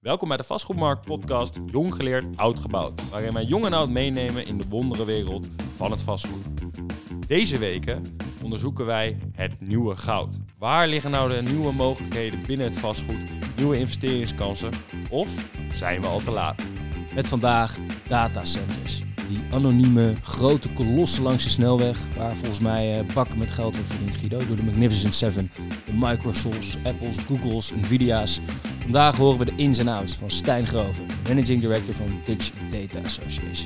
Welkom bij de Vastgoedmarkt podcast Jong geleerd, oud gebouwd, waarin wij jong en oud meenemen in de wonderenwereld van het vastgoed. Deze weken onderzoeken wij het nieuwe goud. Waar liggen nou de nieuwe mogelijkheden binnen het vastgoed, nieuwe investeringskansen of zijn we al te laat? Met vandaag datacenters. Die anonieme grote kolossen langs de snelweg, waar volgens mij bakken met geld wordt verdiend, Guido, door de Magnificent Seven, de Microsofts, Apples, Googles, Nvidia's. Vandaag horen we de ins en outs van Stijn Groven, Managing Director van Dutch Data Association.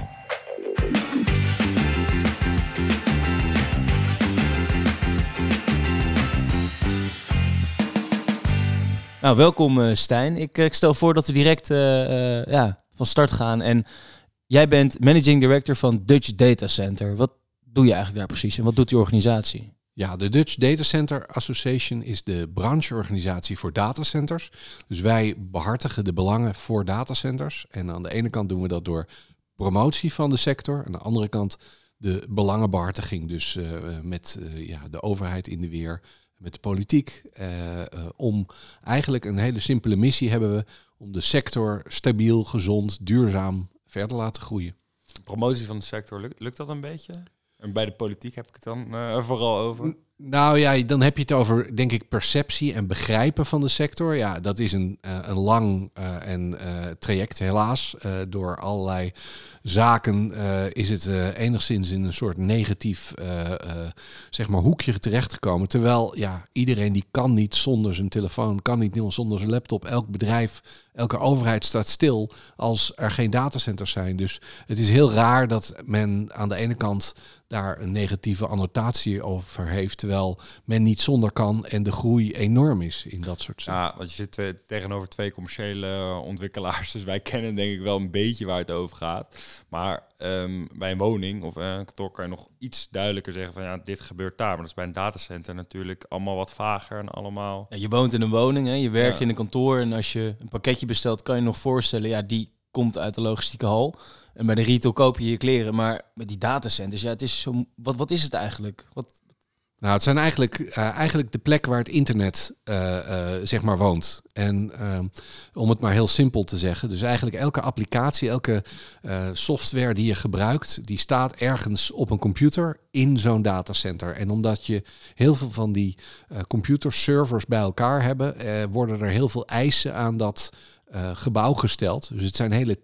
Nou, welkom Stijn. Ik stel voor dat we direct van start gaan. En jij bent Managing Director van Dutch Data Center. Wat doe je eigenlijk daar precies en wat doet die organisatie? Ja, de Dutch Data Center Association is de brancheorganisatie voor datacenters. Dus wij behartigen de belangen voor datacenters. En aan de ene kant doen we dat door promotie van de sector. Aan de andere kant de belangenbehartiging. Dus met de overheid in de weer, met de politiek. Om eigenlijk een hele simpele missie hebben we om de sector stabiel, gezond, duurzaam verder laten groeien. Promotie van de sector, lukt dat een beetje? En bij de politiek heb ik het dan vooral over? Nou ja, dan heb je het over, denk ik, perceptie en begrijpen van de sector. Ja, dat is een lang traject helaas. Door allerlei zaken is het enigszins in een soort negatief hoekje terechtgekomen. Terwijl iedereen die kan niet zonder zijn telefoon, kan niet zonder zijn laptop. Elk bedrijf, elke overheid staat stil als er geen datacenters zijn. Dus het is heel raar dat men aan de ene kant daar een negatieve annotatie over heeft, terwijl men niet zonder kan en de groei enorm is in dat soort zaken. Ja, want je zit tegenover twee commerciële ontwikkelaars, dus wij kennen denk ik wel een beetje waar het over gaat. Maar bij een woning of een kantoor kan je nog iets duidelijker zeggen van dit gebeurt daar. Maar dat is bij een datacenter natuurlijk allemaal wat vager en allemaal. Ja, je woont in een woning, hè? Je werkt in een kantoor en als je een pakketje bestelt, kan je nog voorstellen, die komt uit de logistieke hal. En bij de retail koop je kleren, maar met die datacenters, het is zo. Wat is het eigenlijk? Nou, het zijn eigenlijk de plek waar het internet woont. En om het maar heel simpel te zeggen, dus eigenlijk elke applicatie, elke software die je gebruikt, die staat ergens op een computer in zo'n datacenter. En omdat je heel veel van die computerservers bij elkaar hebben, worden er heel veel eisen aan dat gebouw gesteld. Dus het zijn hele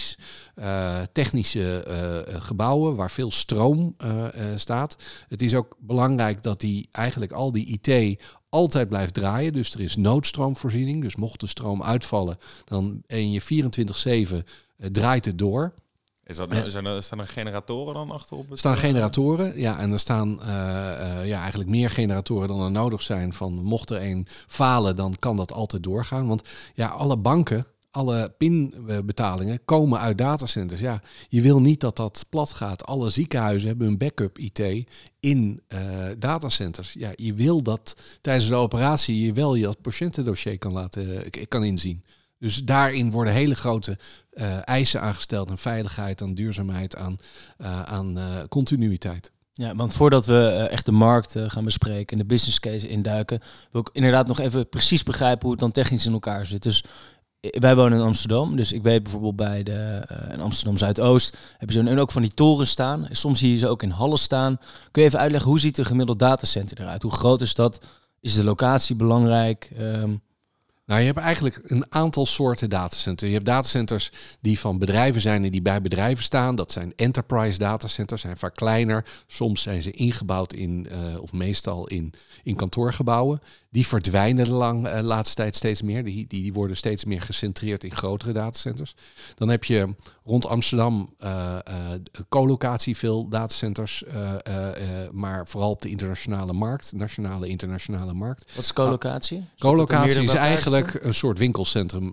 technische gebouwen waar veel stroom staat. Het is ook belangrijk dat al die IT altijd blijft draaien. Dus er is noodstroomvoorziening. Dus mocht de stroom uitvallen, dan en je 24/7 draait het door. Staan er generatoren dan achterop? Er staan generatoren, en er staan eigenlijk meer generatoren dan er nodig zijn. Van mocht er een falen, dan kan dat altijd doorgaan. Want alle banken, alle pinbetalingen komen uit datacenters. Ja, je wil niet dat dat plat gaat. Alle ziekenhuizen hebben een backup IT in datacenters. Ja, je wil dat tijdens de operatie je wel je patiëntendossier kan inzien. Dus daarin worden hele grote eisen aangesteld aan veiligheid, aan duurzaamheid, aan continuïteit. Ja, want voordat we echt de markt gaan bespreken en de business case induiken, wil ik inderdaad nog even precies begrijpen hoe het dan technisch in elkaar zit. Dus wij wonen in Amsterdam, dus ik weet bijvoorbeeld bij in Amsterdam Zuidoost hebben ze en ook van die torens staan. Soms zie je ze ook in hallen staan. Kun je even uitleggen, hoe ziet een gemiddeld datacenter eruit? Hoe groot is dat? Is de locatie belangrijk? Nou, je hebt eigenlijk een aantal soorten datacenters. Je hebt datacenters die van bedrijven zijn en die bij bedrijven staan. Dat zijn enterprise datacenters, zijn vaak kleiner. Soms zijn ze ingebouwd of meestal in kantoorgebouwen. Die verdwijnen de laatste tijd steeds meer. Die worden steeds meer gecentreerd in grotere datacenters. Dan heb je rond Amsterdam colocatie veel datacenters. Maar vooral op de internationale markt. Nationale, internationale markt. Wat is colocatie? Colocatie is eigenlijk een soort winkelcentrum.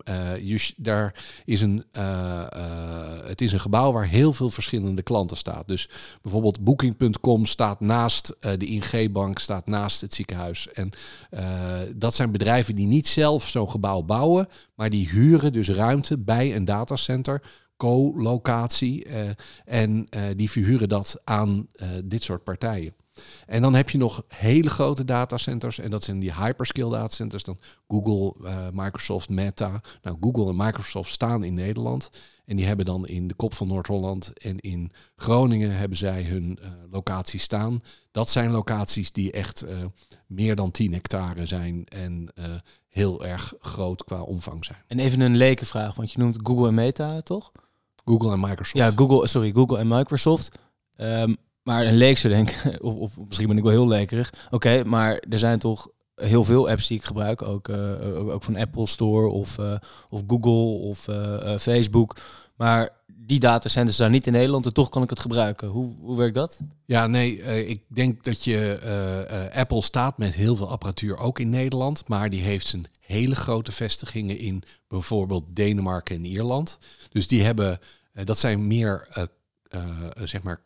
Het is een gebouw waar heel veel verschillende klanten staan. Dus bijvoorbeeld Booking.com staat naast de ING-bank, staat naast het ziekenhuis. En dat zijn bedrijven die niet zelf zo'n gebouw bouwen, maar die huren dus ruimte bij een datacenter, co-locatie, en die verhuren dat aan dit soort partijen. En dan heb je nog hele grote datacenters. En dat zijn die hyperscale datacenters. Dan Google, Microsoft, Meta. Nou, Google en Microsoft staan in Nederland. En die hebben dan in de kop van Noord-Holland en in Groningen hebben zij hun locaties staan. Dat zijn locaties die echt meer dan 10 hectare zijn en heel erg groot qua omvang zijn. En even een lekenvraag, want je noemt Google en Meta, toch? Google en Microsoft. Ja, Google en Microsoft. Maar een leek zou denken, of misschien ben ik wel heel lekerig. Oké, maar er zijn toch heel veel apps die ik gebruik. Ook van Apple Store of Google of Facebook. Maar die datacenters zijn niet in Nederland en toch kan ik het gebruiken. Hoe werkt dat? Ja, nee, ik denk dat Apple staat met heel veel apparatuur ook in Nederland. Maar die heeft zijn hele grote vestigingen in bijvoorbeeld Denemarken en Ierland. Dus die hebben, dat zijn meer zeg maar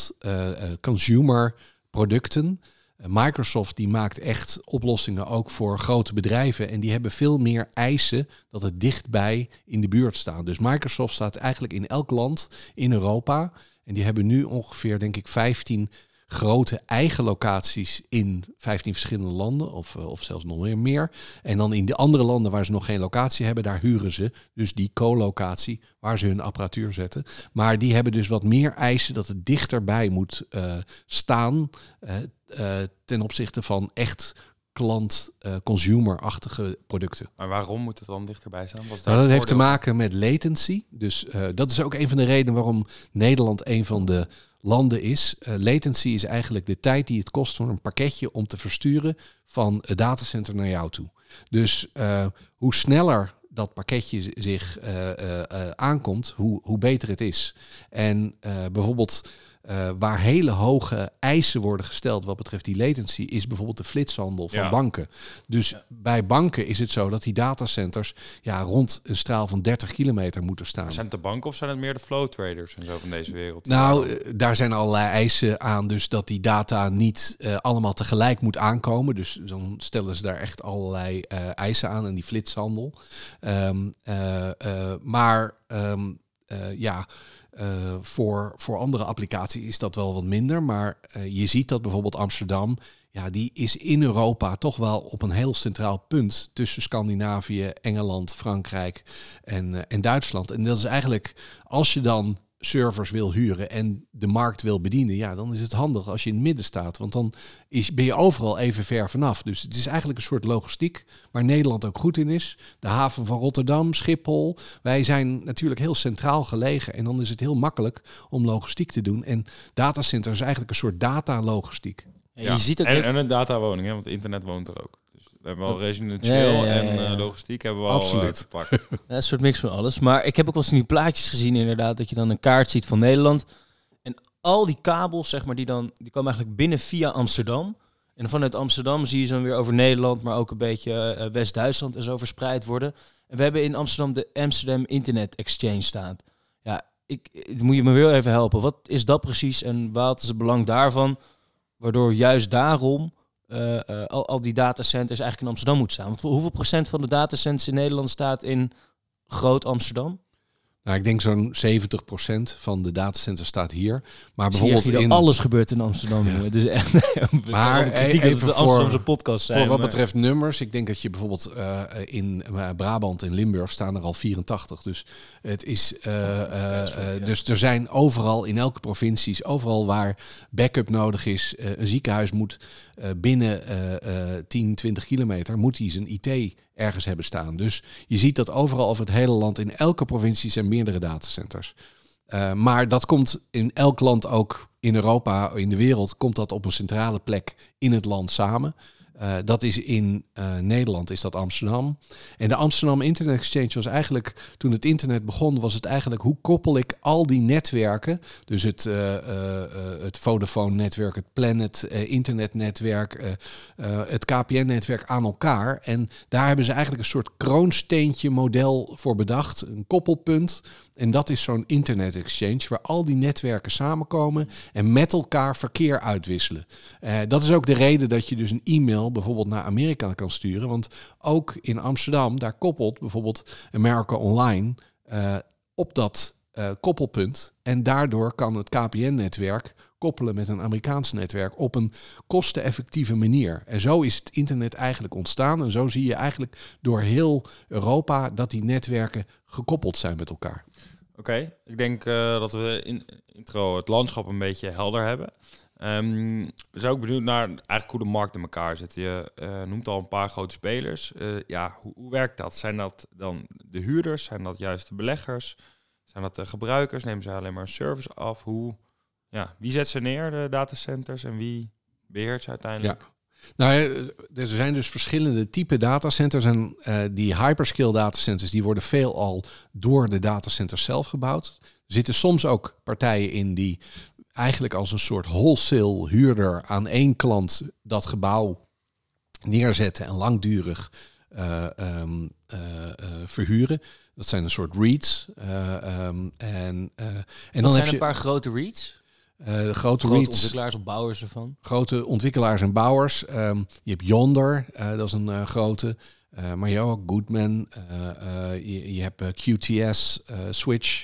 consumer producten. Microsoft die maakt echt oplossingen ook voor grote bedrijven. En die hebben veel meer eisen dat het dichtbij in de buurt staat. Dus Microsoft staat eigenlijk in elk land in Europa. En die hebben nu ongeveer, denk ik, 15 grote eigen locaties in 15 verschillende landen. Of zelfs nog meer. En dan in de andere landen waar ze nog geen locatie hebben, daar huren ze dus die co-locatie waar ze hun apparatuur zetten. Maar die hebben dus wat meer eisen dat het dichterbij moet staan ten opzichte van echt klant-consumer-achtige producten. Maar waarom moet het dan dichterbij staan? Dat heeft te maken met latency. Dus dat is ook een van de redenen waarom Nederland een van de landen is. Latency is eigenlijk de tijd die het kost voor een pakketje om te versturen van het datacenter naar jou toe. Dus hoe sneller dat pakketje zich aankomt, hoe beter het is. En bijvoorbeeld waar hele hoge eisen worden gesteld wat betreft die latency, is bijvoorbeeld de flitshandel van banken. Dus bij banken is het zo dat die datacenters rond een straal van 30 kilometer moeten staan. Maar zijn het de banken of zijn het meer de flow traders en zo van deze wereld? Nou, daar zijn allerlei eisen aan, dus dat die data niet allemaal tegelijk moet aankomen. Dus dan stellen ze daar echt allerlei eisen aan en die flitshandel. Voor andere applicaties is dat wel wat minder. Maar je ziet dat bijvoorbeeld Amsterdam, die is in Europa toch wel op een heel centraal punt tussen Scandinavië, Engeland, Frankrijk en Duitsland. En dat is eigenlijk, als je dan servers wil huren en de markt wil bedienen, dan is het handig als je in het midden staat. Want dan ben je overal even ver vanaf. Dus het is eigenlijk een soort logistiek waar Nederland ook goed in is. De haven van Rotterdam, Schiphol. Wij zijn natuurlijk heel centraal gelegen en dan is het heel makkelijk om logistiek te doen. En datacenter is eigenlijk een soort datalogistiek. Ja. Je ziet ook en een datawoning, hè? Want internet woont er ook. We hebben al residentieel en logistiek hebben we absoluut al te pakken. Een soort mix van alles. Maar ik heb ook wel eens in die plaatjes gezien inderdaad, dat je dan een kaart ziet van Nederland. En al die kabels, zeg maar, die komen eigenlijk binnen via Amsterdam. En vanuit Amsterdam zie je ze dan weer over Nederland, maar ook een beetje West-Duitsland en zo verspreid worden. En we hebben in Amsterdam de Amsterdam Internet Exchange staan. Ja, moet je me weer even helpen. Wat is dat precies en wat is het belang daarvan? Waardoor juist daarom al die datacenters eigenlijk in Amsterdam moeten staan. Want hoeveel procent van de datacenters in Nederland staat in Groot Amsterdam? Nou, ik denk zo'n 70% van de datacenters staat hier. Maar bijvoorbeeld alles gebeurt in Amsterdam. Ja. Het is echt maar even de Amsterdamse podcast zijn. Voor wat betreft nummers, ik denk dat je bijvoorbeeld in Brabant en Limburg staan er al 84. Dus het is dus er zijn overal in elke provincie, overal waar backup nodig is, een ziekenhuis moet binnen 10, 20 kilometer moet hij zijn IT ergens hebben staan. Dus je ziet dat overal over het hele land, in elke provincie zijn meerdere datacenters. Maar dat komt in elk land, ook in Europa, in de wereld, komt dat op een centrale plek in het land samen. Dat is in Nederland, is dat Amsterdam. En de Amsterdam Internet Exchange was eigenlijk, toen het internet begon, was het eigenlijk, hoe koppel ik al die netwerken, dus het Vodafone-netwerk, het Planet internetnetwerk, het KPN-netwerk aan elkaar. En daar hebben ze eigenlijk een soort kroonsteentje model voor bedacht, een koppelpunt. En dat is zo'n internet exchange waar al die netwerken samenkomen en met elkaar verkeer uitwisselen. Dat is ook de reden dat je dus een e-mail bijvoorbeeld naar Amerika kan sturen. Want ook in Amsterdam, daar koppelt bijvoorbeeld America Online op dat koppelpunt. En daardoor kan het KPN-netwerk koppelen met een Amerikaans netwerk op een kosteneffectieve manier. En zo is het internet eigenlijk ontstaan. En zo zie je eigenlijk door heel Europa dat die netwerken gekoppeld zijn met elkaar. Oké, ik denk dat we in intro het landschap een beetje helder hebben. We zijn ook benieuwd naar eigenlijk hoe de markt in elkaar zit. Je noemt al een paar grote spelers. Hoe werkt dat? Zijn dat dan de huurders? Zijn dat juist de beleggers? Zijn dat de gebruikers? Nemen ze alleen maar een service af? Wie zet ze neer, de datacenters? En wie beheert ze uiteindelijk? Ja. Nou, er zijn dus verschillende type datacenters. En die hyperscale datacenters die worden veelal door de datacenters zelf gebouwd. Er zitten soms ook partijen in die eigenlijk als een soort wholesale huurder aan één klant dat gebouw neerzetten en langdurig verhuren. Dat zijn een soort REITs. En dan zijn heb je een paar grote REITs. grote REITs. ontwikkelaars of bouwers ervan. Grote ontwikkelaars en bouwers. Je hebt Yonder, dat is een grote. Maar je hebt ook Goodman. Je hebt QTS, Switch.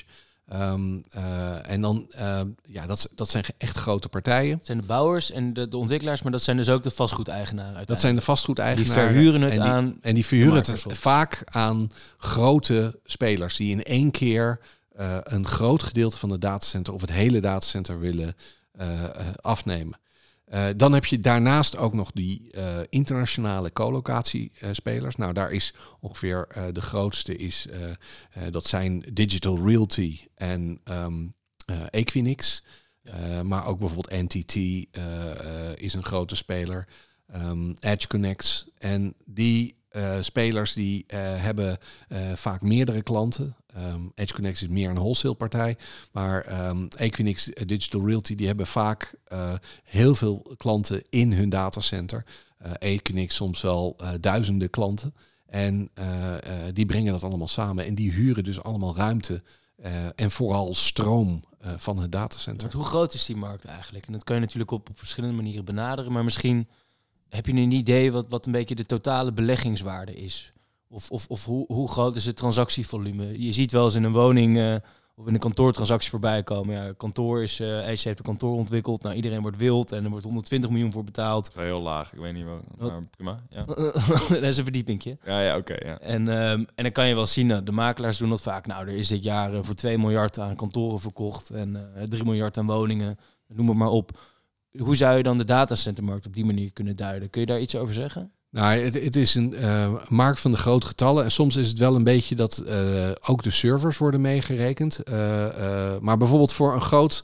En dan, dat zijn echt grote partijen. Het zijn de bouwers en de ontwikkelaars, maar dat zijn dus ook de vastgoedeigenaren. Dat zijn de vastgoedeigenaren. Die verhuren het aan. En die verhuren het Microsoft. vaak aan grote spelers die in één keer een groot gedeelte van het datacenter of het hele datacenter willen afnemen. Dan heb je daarnaast ook nog die internationale colocatiespelers. Nou, daar is ongeveer de grootste is, dat zijn Digital Realty en Equinix. Maar ook bijvoorbeeld NTT is een grote speler. Edge Connect. En die spelers die hebben vaak meerdere klanten. Edge Connect is meer een wholesale partij. Maar Equinix Digital Realty die hebben vaak heel veel klanten in hun datacenter. Equinix soms wel duizenden klanten. En die brengen dat allemaal samen. En die huren dus allemaal ruimte en vooral stroom van het datacenter. Want hoe groot is die markt eigenlijk? En dat kan je natuurlijk op verschillende manieren benaderen. Maar misschien heb je een idee wat een beetje de totale beleggingswaarde is. Of hoe groot is het transactievolume? Je ziet wel eens in een woning of in een kantoortransactie voorbij komen. Ja, kantoor is, AC heeft een kantoor ontwikkeld. Nou, iedereen wordt wild en er wordt 120 miljoen voor betaald. Heel laag, ik weet niet wat. Maar prima. Ja. Dat is een verdiepingje. Ja, oké. Ja. En dan kan je wel zien, de makelaars doen dat vaak. Nou, er is dit jaar voor 2 miljard aan kantoren verkocht en 3 miljard aan woningen. Noem het maar op. Hoe zou je dan de datacentermarkt op die manier kunnen duiden? Kun je daar iets over zeggen? Nou, het is een markt van de grote getallen. En soms is het wel een beetje dat ook de servers worden meegerekend. Maar bijvoorbeeld voor een groot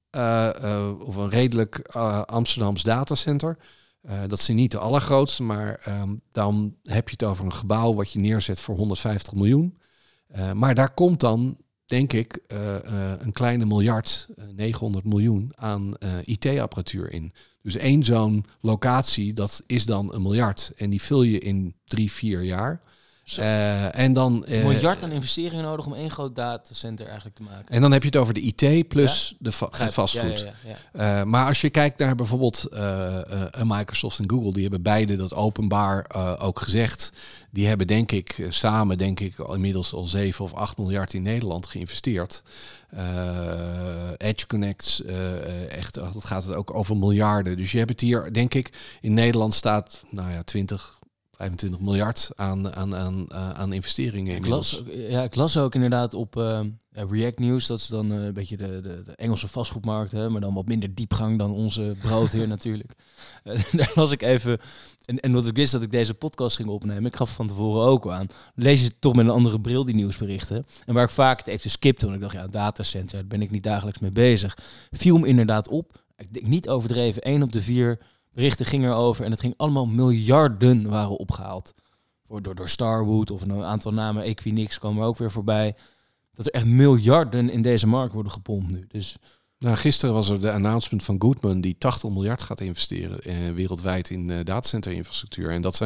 of een redelijk Amsterdams datacenter. Dat zijn niet de allergrootste, maar dan heb je het over een gebouw wat je neerzet voor 150 miljoen. Maar daar komt dan, denk ik, een kleine miljard, 900 miljoen aan IT-apparatuur in. Dus één zo'n locatie, dat is dan 1 miljard. En die vul je in 3-4 jaar. En dan, 1 miljard aan investeringen nodig om één groot datacenter eigenlijk te maken. En dan heb je het over de IT plus het vastgoed. Ja. Maar als je kijkt naar bijvoorbeeld Microsoft en Google, die hebben beide dat openbaar ook gezegd. Die hebben denk ik samen inmiddels al 7 of 8 miljard in Nederland geïnvesteerd. Edge Connect, echt, dat gaat het ook over miljarden. Dus je hebt het hier, denk ik, in Nederland staat 25 miljard aan investeringen. Ik las ook inderdaad op React News. Dat is dan een beetje de Engelse vastgoedmarkt. Hè, maar dan wat minder diepgang dan onze broodheer natuurlijk. Daar las ik even. En wat ik wist dat ik deze podcast ging opnemen. Ik gaf van tevoren ook aan. Lees je toch met een andere bril die nieuwsberichten. En waar ik vaak het even skipte. Want ik dacht, datacenter, daar ben ik niet dagelijks mee bezig. Viel me inderdaad op. Ik denk niet overdreven. 1 op de 4 berichten ging erover en het ging allemaal miljarden waren opgehaald. Door Starwood of een aantal namen, Equinix kwam er ook weer voorbij. Dat er echt miljarden in deze markt worden gepompt nu. Dus gisteren was er de announcement van Goodman die 80 miljard gaat investeren wereldwijd in datacenterinfrastructuur. En dat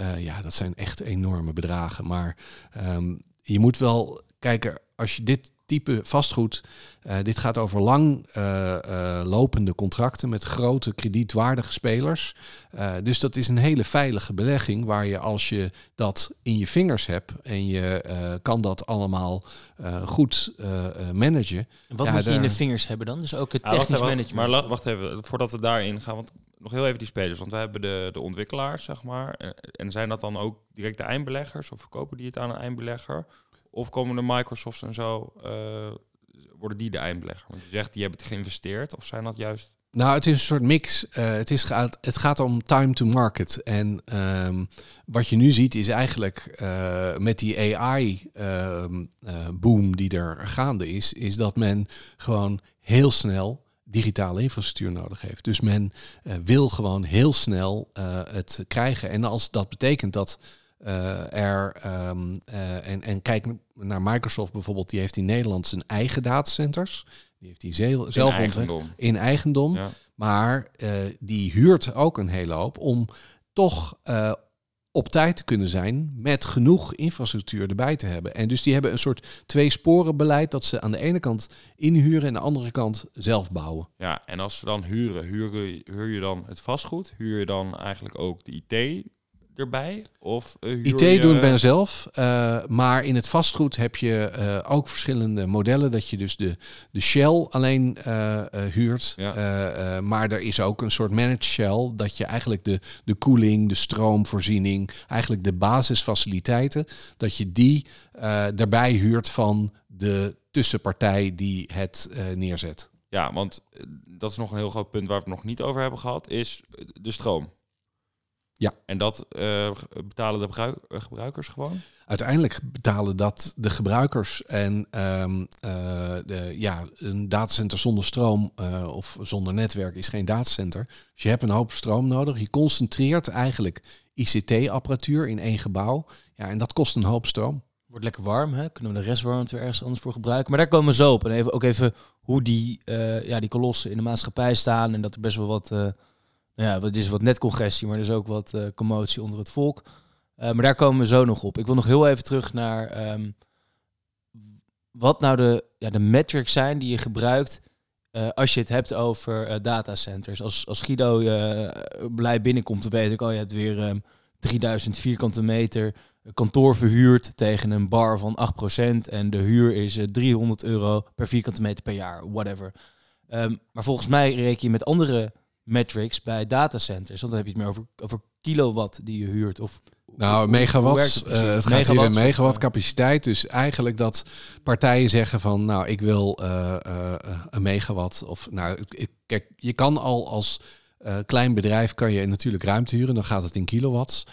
zijn echt enorme bedragen. Maar je moet wel kijken, als je type vastgoed. Dit gaat over lang lopende contracten met grote kredietwaardige spelers. Dus dat is een hele veilige belegging waar je, als je dat in je vingers hebt en je kan dat allemaal goed managen. En wat moet je in de vingers hebben dan? Dus ook het technisch management. Maar wacht even, voordat we daarin gaan, want nog heel even die spelers. Want we hebben de ontwikkelaars, zeg maar. En zijn dat dan ook direct de eindbeleggers? Of verkopen die het aan een eindbelegger? Of komen de Microsofts en zo, worden die de eindbelegger? Want je zegt, die hebben het geïnvesteerd. Of zijn dat juist... Nou, het is een soort mix. Het gaat om time to market. En wat je nu ziet is eigenlijk met die AI-boom die er gaande is dat men gewoon heel snel digitale infrastructuur nodig heeft. Dus men wil gewoon heel snel het krijgen. En als dat betekent dat en kijk naar Microsoft bijvoorbeeld, die heeft in Nederland zijn eigen datacenters. Die heeft die zelf in eigendom. Ja. Maar die huurt ook een hele hoop om toch op tijd te kunnen zijn met genoeg infrastructuur erbij te hebben. En dus die hebben een soort tweesporenbeleid dat ze aan de ene kant inhuren en aan de andere kant zelf bouwen. Ja, en als ze dan huur je dan het vastgoed? Huur je dan eigenlijk ook de IT erbij? Of IT doen ben zelf, maar in het vastgoed heb je ook verschillende modellen dat je dus de shell alleen huurt. Ja. Maar er is ook een soort managed shell dat je eigenlijk de koeling, de stroomvoorziening, eigenlijk de basisfaciliteiten, dat je die daarbij huurt van de tussenpartij die het neerzet. Ja, want dat is nog een heel groot punt waar we het nog niet over hebben gehad, is de stroom. Ja. En dat betalen de gebruikers gewoon? Uiteindelijk betalen dat de gebruikers. En een datacenter zonder stroom of zonder netwerk is geen datacenter. Dus je hebt een hoop stroom nodig. Je concentreert eigenlijk ICT-apparatuur in één gebouw. Ja, en dat kost een hoop stroom. Wordt lekker warm, hè? Kunnen we de restwarmte weer ergens anders voor gebruiken. Maar daar komen we zo op. En ook even hoe die kolossen in de maatschappij staan. En dat er best wel wat... het is wat netcongestie, maar er is ook wat commotie onder het volk. Maar daar komen we zo nog op. Ik wil nog heel even terug naar wat nou de metrics zijn die je gebruikt als je het hebt over datacenters. Als Guido blij binnenkomt, dan weet ik, je hebt weer 3000 vierkante meter kantoor verhuurd tegen een bar van 8% en de huur is €300 per vierkante meter per jaar, whatever. Maar volgens mij reken je met andere metrics bij datacenters, want dan heb je het meer over kilowatt die je huurt. Of megawatts. Het gaat hier in megawatt capaciteit. Dus eigenlijk dat partijen zeggen van, nou, ik wil een megawatt. Of kijk, je kan al als klein bedrijf kan je natuurlijk ruimte huren. Dan gaat het in kilowatts.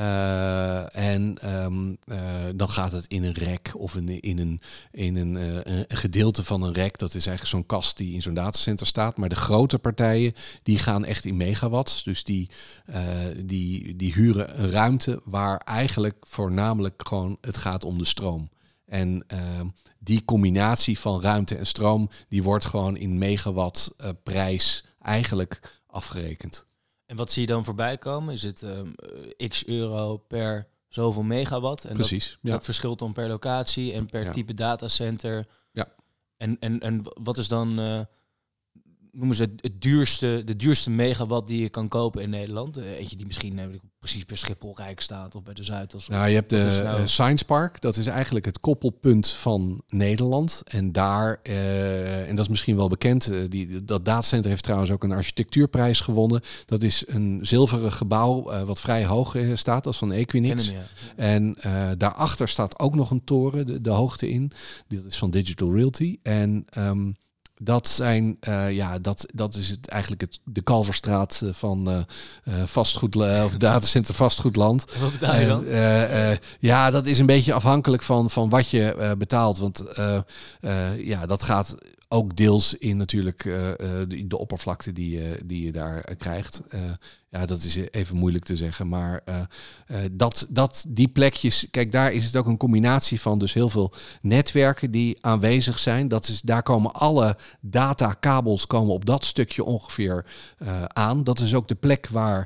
Dan gaat het in een rek of in een gedeelte van een rek. Dat is eigenlijk zo'n kast die in zo'n datacenter staat. Maar de grote partijen die gaan echt in megawatts. Dus die huren een ruimte waar eigenlijk voornamelijk gewoon het gaat om de stroom. En die combinatie van ruimte en stroom, die wordt gewoon in megawatt prijs eigenlijk afgerekend. En wat zie je dan voorbij komen? Is het x euro per zoveel megawatt? En precies. Dat verschilt dan per locatie en per type datacenter. Ja. En wat is dan, noemen ze de duurste megawatt die je kan kopen in Nederland? Eentje die misschien precies bij Schiphol Rijk staat of bij de Zuidas. Nou, je hebt de Science Park. Dat is eigenlijk het koppelpunt van Nederland. En daar, en dat is misschien wel bekend, dat datacenter heeft trouwens ook een architectuurprijs gewonnen. Dat is een zilveren gebouw wat vrij hoog staat, als van Equinix. Hem, ja. En daarachter staat ook nog een toren, de hoogte in. Dat is van Digital Realty. En dat zijn, dat is het eigenlijk de Kalverstraat van vastgoed of datacenter vastgoedland. Wat betaal je dan? Dat is een beetje afhankelijk van wat je betaalt. Want dat gaat ook deels in natuurlijk de oppervlakte die je daar krijgt. Dat is even moeilijk te zeggen. Maar die plekjes, kijk, daar is het ook een combinatie van dus heel veel netwerken die aanwezig zijn. Daar komen alle datakabels op dat stukje ongeveer aan. Dat is ook de plek waar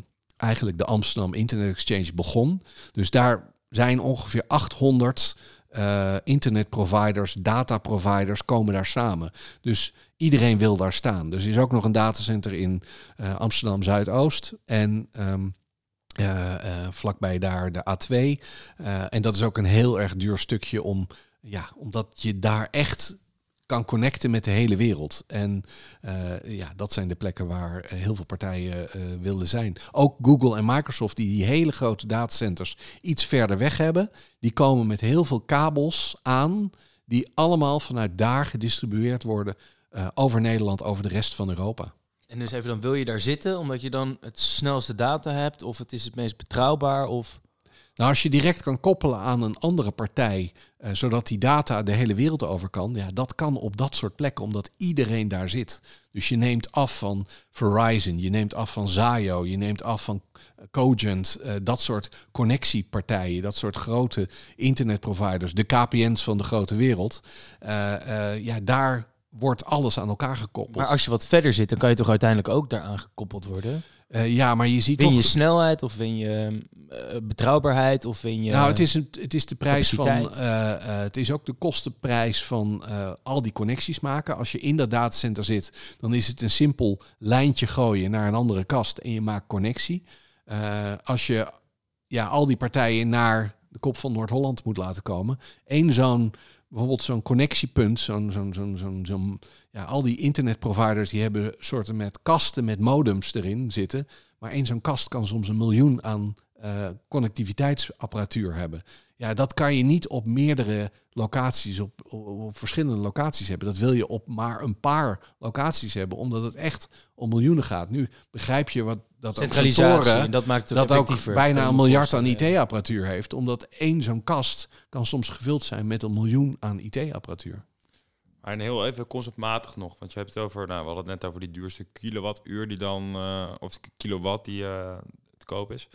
eigenlijk de Amsterdam Internet Exchange begon. Dus daar zijn ongeveer 800 internetproviders, dataproviders komen daar samen. Dus iedereen wil daar staan. Dus er is ook nog een datacenter in Amsterdam Zuidoost en vlakbij daar de A2. En dat is ook een heel erg duur stukje omdat je daar echt kan connecten met de hele wereld. En dat zijn de plekken waar heel veel partijen willen zijn. Ook Google en Microsoft, die hele grote datacenters iets verder weg hebben, die komen met heel veel kabels aan, die allemaal vanuit daar gedistribueerd worden over Nederland, over de rest van Europa. En dus even, dan wil je daar zitten, omdat je dan het snelste data hebt, of het is het meest betrouwbaar, of... Nou, als je direct kan koppelen aan een andere partij, zodat die data de hele wereld over kan, dat kan op dat soort plekken, omdat iedereen daar zit. Dus je neemt af van Verizon, je neemt af van Zayo, je neemt af van Cogent, dat soort connectiepartijen, dat soort grote internetproviders, de KPN's van de grote wereld. Daar wordt alles aan elkaar gekoppeld. Maar als je wat verder zit, dan kan je toch uiteindelijk ook daaraan gekoppeld worden? Maar je ziet win toch... je snelheid of win je betrouwbaarheid of win je... Nou, het is de prijs capaciteit. van... het is ook de kostenprijs van al die connecties maken. Als je in dat datacenter zit, dan is het een simpel lijntje gooien naar een andere kast en je maakt connectie. Als je al die partijen naar de kop van Noord-Holland moet laten komen, bijvoorbeeld zo'n connectiepunt, al die internetproviders die hebben soorten met kasten met modems erin zitten. Maar één zo'n kast kan soms 1 miljoen aan connectiviteitsapparatuur hebben. Ja, dat kan je niet op meerdere locaties, op verschillende locaties hebben. Dat wil je op maar een paar locaties hebben, omdat het echt om miljoenen gaat. Nu begrijp je wat dat centralisatie, en dat maakt het ook bijna 1 miljard aan IT-apparatuur heeft, omdat één zo'n kast kan soms gevuld zijn met 1 miljoen aan IT-apparatuur. Maar heel even conceptmatig nog, want je hebt het over, we hadden het net over die duurste kilowattuur die dan, of kilowatt die te koop is.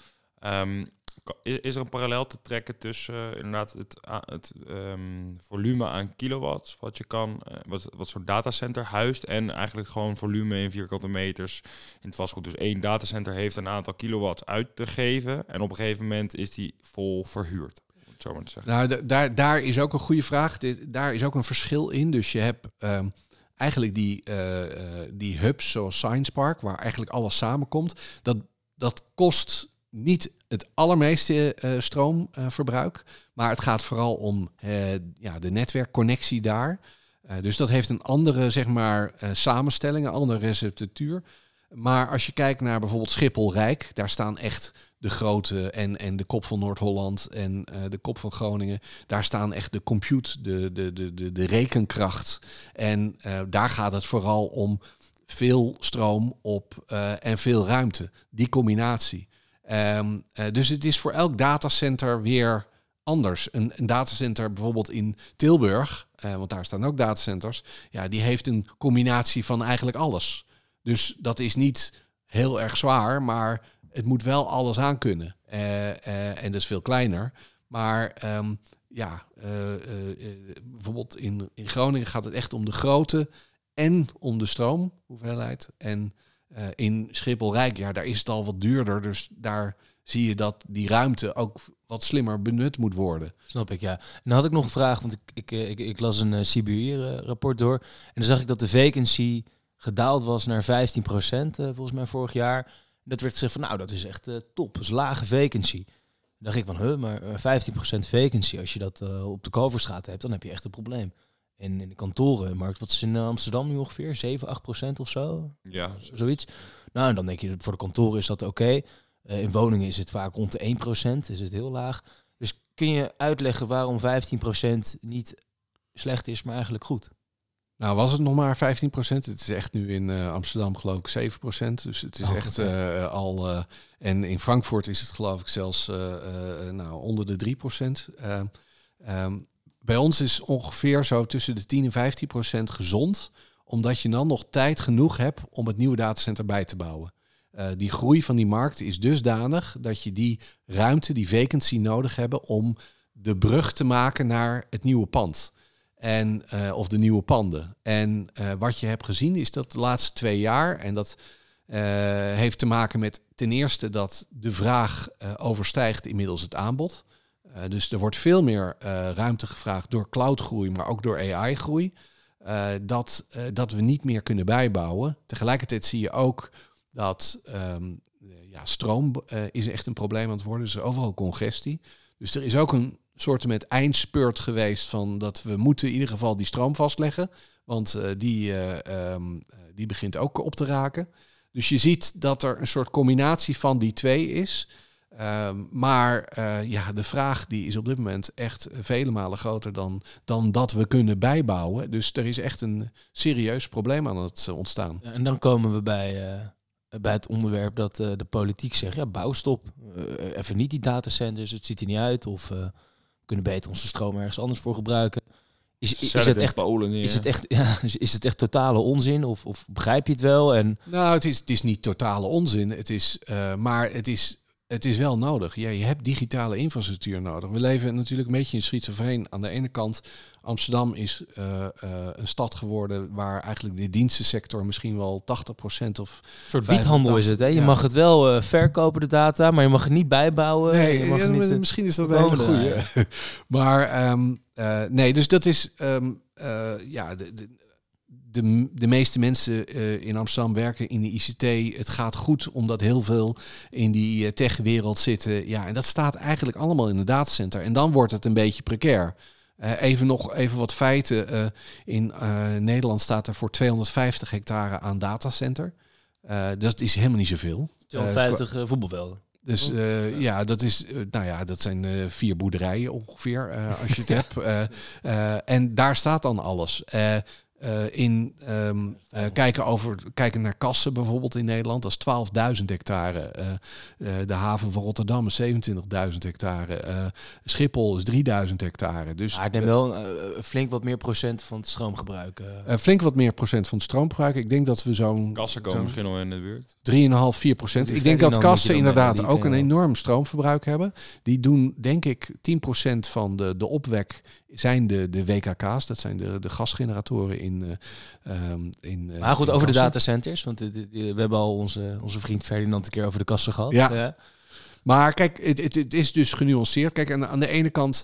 Is er een parallel te trekken tussen inderdaad het volume aan kilowatts wat je kan, wat zo'n datacenter huist, en eigenlijk gewoon volume in vierkante meters in het vastgoed. Dus één datacenter heeft een aantal kilowatts uit te geven en op een gegeven moment is die vol verhuurd. Zo maar te zeggen. Nou, daar is ook een goede vraag. Daar is ook een verschil in. Dus je hebt eigenlijk die hubs zoals Science Park, waar eigenlijk alles samenkomt. Dat kost niet het allermeeste stroomverbruik, maar het gaat vooral om de netwerkconnectie daar. Dus dat heeft een andere samenstelling, een andere receptuur. Maar als je kijkt naar bijvoorbeeld Schiphol-Rijk, daar staan echt de grote en de kop van Noord-Holland en de kop van Groningen. Daar staan echt de compute, de rekenkracht. En daar gaat het vooral om veel stroom op en veel ruimte. Die combinatie. Dus het is voor elk datacenter weer anders. Een datacenter bijvoorbeeld in Tilburg, want daar staan ook datacenters, die heeft een combinatie van eigenlijk alles. Dus dat is niet heel erg zwaar, maar het moet wel alles aankunnen. En dat is veel kleiner. Maar bijvoorbeeld in Groningen gaat het echt om de grootte en om de stroomhoeveelheid. En in Schiphol-Rijk, daar is het al wat duurder. Dus daar zie je dat die ruimte ook wat slimmer benut moet worden. Snap ik, ja. En dan had ik nog een vraag, want ik las een CBI-rapport door. En dan zag ik dat de vacancy gedaald was naar 15% volgens mij vorig jaar. En dat werd gezegd van, dat is echt top. Dat is lage vacancy. Dan dacht ik van, maar 15% vacancy, als je dat op de Kalverstraat hebt, dan heb je echt een probleem. En in de kantorenmarkt, wat is in Amsterdam nu ongeveer? 7-8% of zo? Ja. Zoiets. Nou, en dan denk je, voor de kantoren is dat oké. In woningen is het vaak rond de 1%, is het heel laag. Dus kun je uitleggen waarom 15% niet slecht is, maar eigenlijk goed? Nou, was het nog maar 15%? Het is echt nu in Amsterdam geloof ik 7%. Dus het is echt al... en in Frankfurt is het geloof ik zelfs onder de 3%. Bij ons is ongeveer zo tussen de 10 en 15% gezond, omdat je dan nog tijd genoeg hebt om het nieuwe datacenter bij te bouwen. Die groei van die markt is dusdanig dat je die ruimte, die vacancy nodig hebt om de brug te maken naar het nieuwe pand. Of de nieuwe panden. En wat je hebt gezien is dat de laatste 2 jaar, en dat heeft te maken met ten eerste dat de vraag overstijgt inmiddels het aanbod. Dus er wordt veel meer ruimte gevraagd door cloudgroei, maar ook door AI-groei. Dat we niet meer kunnen bijbouwen. Tegelijkertijd zie je ook dat stroom is echt een probleem aan het worden. Dus er is overal congestie. Dus er is ook een soort met eindspurt geweest van dat we moeten in ieder geval die stroom vastleggen. Want die begint ook op te raken. Dus je ziet dat er een soort combinatie van die twee is. Maar de vraag die is op dit moment echt vele malen groter dan dat we kunnen bijbouwen. Dus er is echt een serieus probleem aan het ontstaan. Ja, en dan komen we bij het onderwerp dat de politiek zegt, ja, bouwstop. Even niet die datacenters, het ziet er niet uit. Of we kunnen beter onze stroom ergens anders voor gebruiken. Is het echt totale onzin? Of begrijp je het wel? Nou, het is niet totale onzin. Maar het is wel nodig. Ja, je hebt digitale infrastructuur nodig. We leven natuurlijk een beetje in schizofreen. Aan de ene kant, Amsterdam is een stad geworden waar eigenlijk de dienstensector misschien wel 80% of... Een soort wiethandel is het, hè? Je mag het wel verkopen, de data, maar je mag het niet bijbouwen. Nee, je mag niet, misschien is dat een hele goeie. Maar dus dat is... De meeste mensen in Amsterdam werken in de ICT. Het gaat goed omdat heel veel in die techwereld zitten. Ja, en dat staat eigenlijk allemaal in de datacenter. En dan wordt het een beetje precair. Even wat feiten. In Nederland staat er voor 250 hectare aan datacenter. Dat is helemaal niet zoveel. 250 voetbalvelden. Dus dat zijn 4 boerderijen ongeveer, als je het hebt. En daar staat dan alles. Kijken naar Kassen bijvoorbeeld in Nederland, dat is 12.000 hectare. De haven van Rotterdam is 27.000 hectare. Schiphol is 3.000 hectare. Dus het neemt wel flink wat meer procent van het stroomgebruik. Flink wat meer procent van het stroomgebruik. Ik denk dat we Kassen komen misschien al in de buurt. 3,5-4%. Ik denk dat Kassen inderdaad ook een enorm stroomverbruik hebben. Die doen, denk ik, 10% van de opwek zijn de WKK's. Dat zijn de gasgeneratoren in maar goed, over de datacenters. Want we hebben al onze vriend Ferdinand een keer over de Kassen gehad. Ja. Maar kijk, het is dus genuanceerd. Kijk, aan de ene kant...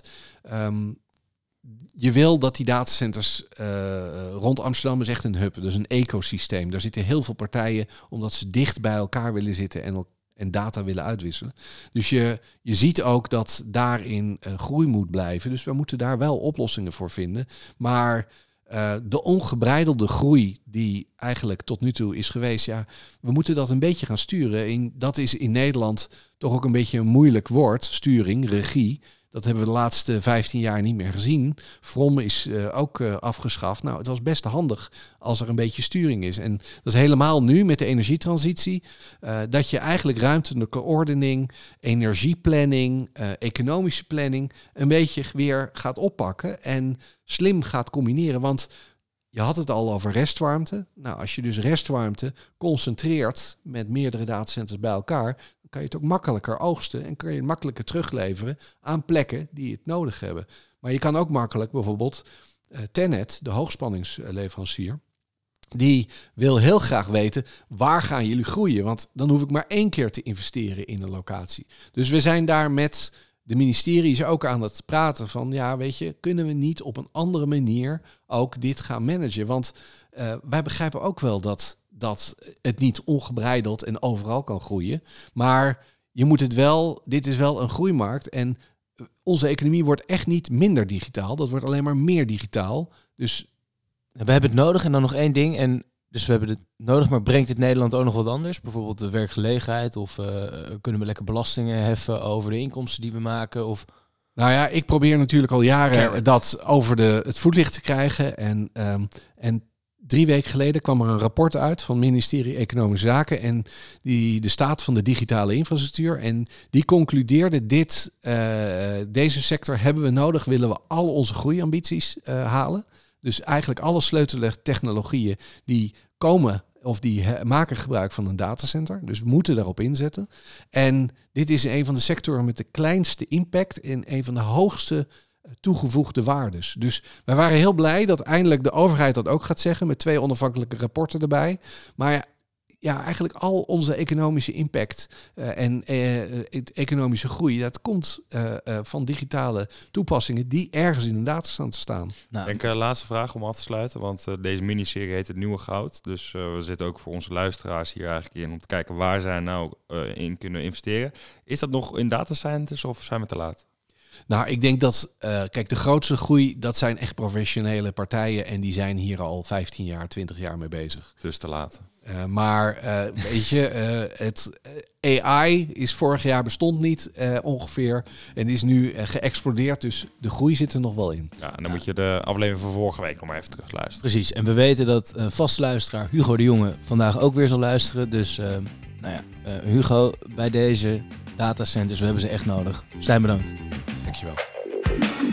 je wil dat die datacenters rond Amsterdam is echt een hub. Dus een ecosysteem. Daar zitten heel veel partijen omdat ze dicht bij elkaar willen zitten en data willen uitwisselen. Dus je ziet ook dat daarin groei moet blijven. Dus we moeten daar wel oplossingen voor vinden. Maar de ongebreidelde groei die eigenlijk tot nu toe is geweest, ja, we moeten dat een beetje gaan sturen. Dat is in Nederland toch ook een beetje een moeilijk woord. Sturing, regie. Dat hebben we de laatste 15 jaar niet meer gezien. From is ook afgeschaft. Nou, het was best handig als er een beetje sturing is. En dat is helemaal nu met de energietransitie. Dat je eigenlijk ruimtelijke ordening, energieplanning, economische planning een beetje weer gaat oppakken en slim gaat combineren. Want je had het al over restwarmte. Nou, als je dus restwarmte concentreert met meerdere datacenters bij elkaar, kan je het ook makkelijker oogsten en kun je het makkelijker terugleveren aan plekken die het nodig hebben. Maar je kan ook makkelijk bijvoorbeeld TenneT, de hoogspanningsleverancier, die wil heel graag weten, waar gaan jullie groeien? Want dan hoef ik maar 1 keer te investeren in een locatie. Dus we zijn daar met de ministeries ook aan het praten van, ja, weet je, kunnen we niet op een andere manier ook dit gaan managen? Want wij begrijpen ook wel dat het niet ongebreideld en overal kan groeien. Maar je moet het wel, dit is wel een groeimarkt. En onze economie wordt echt niet minder digitaal. Dat wordt alleen maar meer digitaal. Dus we hebben het nodig en dan nog 1 ding. En dus we hebben het nodig, maar brengt het Nederland ook nog wat anders? Bijvoorbeeld de werkgelegenheid of kunnen we lekker belastingen heffen over de inkomsten die we maken? Of... Nou ja, ik probeer natuurlijk al jaren dat over het voetlicht te krijgen. En 3 weken geleden kwam er een rapport uit van het ministerie Economische Zaken en de staat van de digitale infrastructuur. En die concludeerde deze sector hebben we nodig, willen we al onze groeiambities halen. Dus eigenlijk alle sleuteltechnologieën die komen of die maken gebruik van een datacenter. Dus we moeten daarop inzetten. En dit is een van de sectoren met de kleinste impact en een van de hoogste toegevoegde waardes. Dus wij waren heel blij dat eindelijk de overheid dat ook gaat zeggen met 2 onafhankelijke rapporten erbij. Maar eigenlijk al onze economische impact en economische groei, dat komt van digitale toepassingen die ergens in een data staan te staan. Nou, ik denk laatste vraag om af te sluiten, want deze miniserie heet Het Nieuwe Goud. Dus we zitten ook voor onze luisteraars hier eigenlijk in om te kijken waar zij nou in kunnen investeren. Is dat nog in data science of zijn we te laat? Nou, ik denk dat, kijk, de grootste groei, dat zijn echt professionele partijen en die zijn hier al 15 jaar, 20 jaar mee bezig. Dus te laat. Maar weet je, het AI is vorig jaar bestond niet ongeveer en is nu geëxplodeerd, dus de groei zit er nog wel in. Ja, en dan moet je de aflevering van vorige week nog maar even terug luisteren. Precies, en we weten dat een vaste luisteraar, Hugo de Jonge, vandaag ook weer zal luisteren. Dus Hugo, bij deze datacenters, we hebben ze echt nodig. Zijn bedankt. Dankjewel.